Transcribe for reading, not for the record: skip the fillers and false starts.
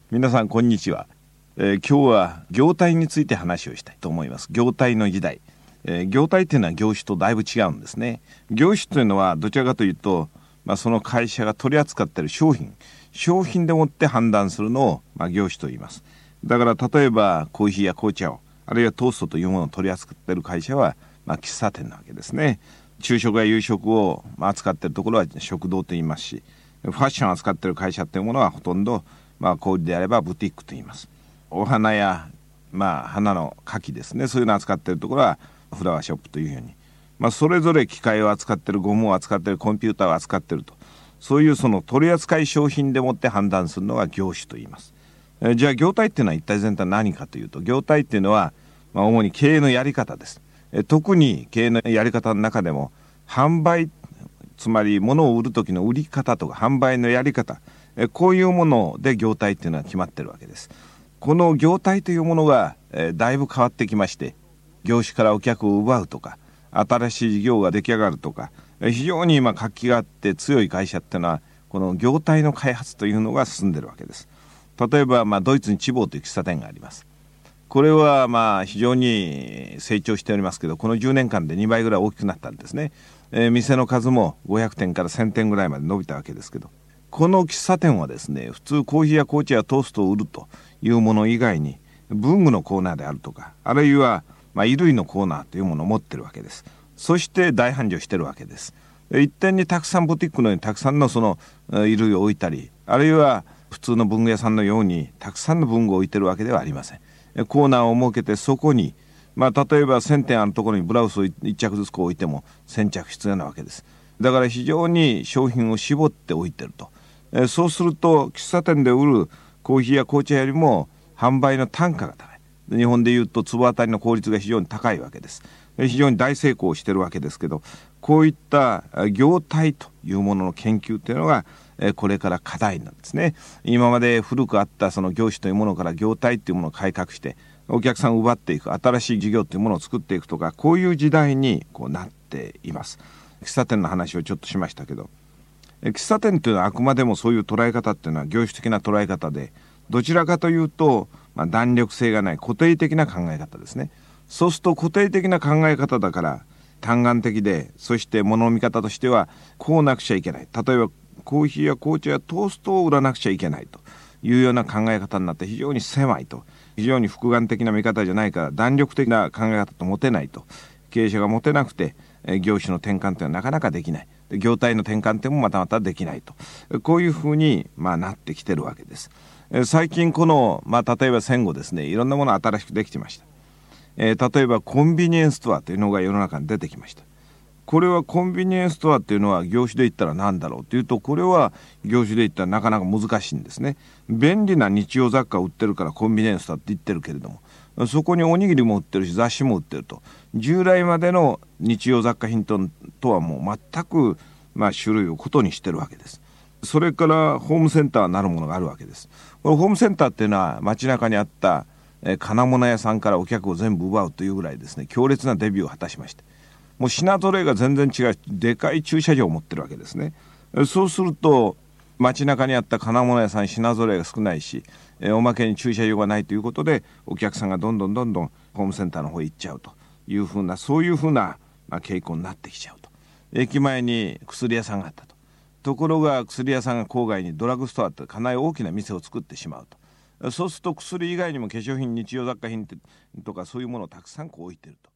皆さんこんにちは。今日は業態について話をしたいと思います。業態の時代、業態というのは業種とだいぶ違うんですね。業種というのはどちらかというと、その会社が取り扱っている商品でもって判断するのを、業種と言います。だから例えばコーヒーや紅茶をあるいはトーストというものを取り扱っている会社は、喫茶店なわけですね。昼食や夕食を、扱っているところは食堂と言いますし、ファッションを扱っている会社というものはほとんど小売であればブティックと言います。お花や、花の花器ですね、そういうのを扱っているところはフラワーショップというように、それぞれ機械を扱っている、ゴムを扱っている、コンピューターを扱っていると、そういうその取扱い商品でもって判断するのが業種と言います。じゃあ業態っていうのは一体全体何かというと、業態っていうのは、主に経営のやり方です。特に経営のやり方の中でも販売、つまり物を売る時の売り方とか販売のやり方、こういうもので業態っていうのは決まってるわけです。この業態というものが、だいぶ変わってきまして、業種からお客を奪うとか、新しい事業が出来上がるとか、非常に今活気があって強い会社っていうのはこの業態の開発というのが進んでるわけです。例えば、ドイツにチボーという喫茶店があります。これは非常に成長しておりますけど、この10年間で2倍ぐらい大きくなったんですね。店の数も500店から1000店ぐらいまで伸びたわけですけど、この喫茶店はですね、普通コーヒーや紅茶やトーストを売るというもの以外に文具のコーナーであるとか、あるいは衣類のコーナーというものを持ってるわけです。そして大繁盛してるわけです。一点にたくさんブティックのようにたくさんのその衣類を置いたり、あるいは普通の文具屋さんのようにたくさんの文具を置いてるわけではありません。コーナーを設けてそこに、例えば1000点あるところにブラウスを1着ずつ置いても1000着必要なわけです。だから非常に商品を絞って置いてると。そうすると喫茶店で売るコーヒーや紅茶よりも販売の単価が高い。日本でいうと坪当たりの効率が非常に高いわけです。非常に大成功してるわけですけど、こういった業態というものの研究というのがこれから課題なんですね。今まで古くあったその業種というものから業態というものを改革してお客さんを奪っていく、新しい事業というものを作っていくとか、こういう時代になっています。喫茶店の話をちょっとしましたけど、喫茶店というのはあくまでもそういう捉え方っていうのは業種的な捉え方で、どちらかというと、弾力性がない固定的な考え方ですね。そうすると固定的な考え方だから単眼的で、そして物の見方としてはこうなくちゃいけない、例えばコーヒーや紅茶やトーストを売らなくちゃいけないというような考え方になって、非常に狭いと、非常に複眼的な見方じゃないから弾力的な考え方と持てないと、経営者が持てなくて業種の転換というのはなかなかできない、業態の転換というのもまたまたできないと、こういうふうになってきてるわけです。最近この、例えば戦後ですね、いろんなものが新しくできてました。例えばコンビニエンスストアというのが世の中に出てきました。これはコンビニエンスストアっていうのは業種で言ったら何だろうというと、これは業種で言ったらなかなか難しいんですね。便利な日用雑貨を売ってるからコンビニエンスストアって言ってるけれども、そこにおにぎりも売ってるし雑誌も売ってると、従来までの日用雑貨品とはもう全く種類を異にしてるわけです。それからホームセンターなるものがあるわけです。このホームセンターっていうのは街中にあった金物屋さんからお客を全部奪うというぐらいですね、強烈なデビューを果たしまして、もう品揃えが全然違うでかい駐車場を持ってるわけですね。そうすると街中にあった金物屋さん品揃えが少ないし、おまけに駐車場がないということでお客さんがどんどんホームセンターの方へ行っちゃうというふうな、そういうふうな傾向になってきちゃうと。駅前に薬屋さんがあったところが、薬屋さんが郊外にドラッグストアってかなり大きな店を作ってしまうと。そうすると薬以外にも化粧品、日用雑貨品とかそういうものをたくさん置いてると。